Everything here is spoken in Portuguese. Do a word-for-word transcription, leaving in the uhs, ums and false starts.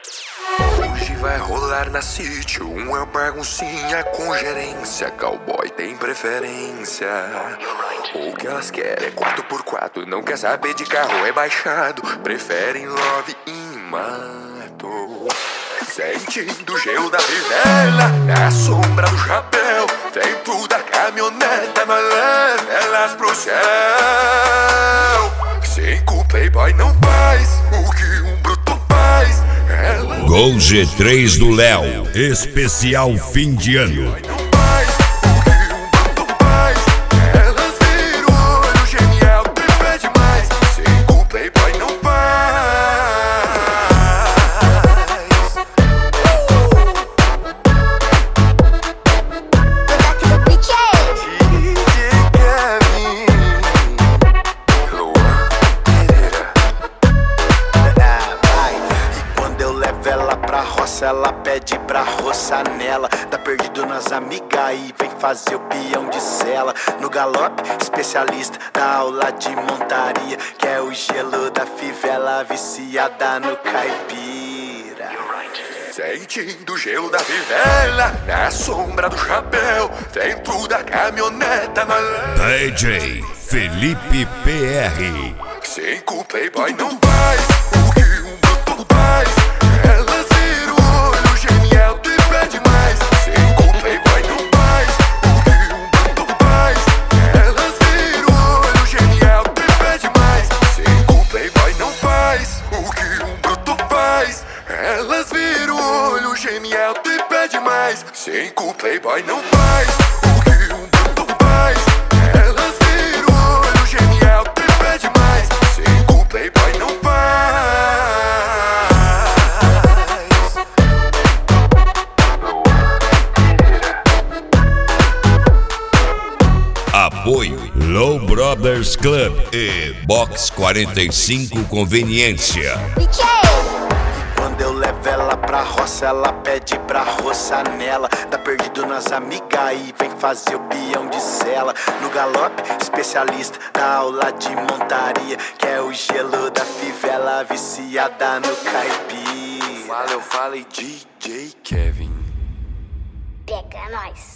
Hoje vai rolar na City uma baguncinha com gerência. Cowboy tem preferência. O que elas querem é quatro por quatro. Não quer saber de carro rebaixado. Preferem love e mato. Sentindo o gelo da fivela na sombra do chapéu. Dentro da caminhoneta nós leva elas pro céu. Cinco playboy não faz o que um bruto faz. Ela Gol G três do Léo, especial fim de ano. não faz o que um bruto faz. Elas viram o olho genial e pede mais. Cinco playboy não faz. Ela pede pra roçar nela. Tá perdido nas amigas e vem fazer o peão de cela. No galope, especialista da aula de montaria, que é o gelo da fivela viciada no caipira. Sentindo o gelo da fivela na sombra do chapéu. Dentro da caminhoneta nós D J Felipe P R. Cinco playboy não faz o que um bruto faz. Elas viram o olho genial e pede mais. Cinco playboy não faz o que um bruto faz. Elas viram o olho genial e pede mais. Cinco playboy não faz o que um bruto faz. Elas viram o olho genial e pede mais. Cinco playboy não faz o que um bruto faz. Elas viram o olho genial e pede mais. Cinco playboy não faz. Apoio Low Brothers Club e Box quarenta e cinco Conveniência. Quando eu levo ela pra roça, ela pede pra roçar nela. Tá perdido nas amigas e vem fazer o peão de cela. No galope, especialista da aula de montaria, que é o gelo da fivela viciada no caipira. Fala, eu falei D J Kevin. Pega nós.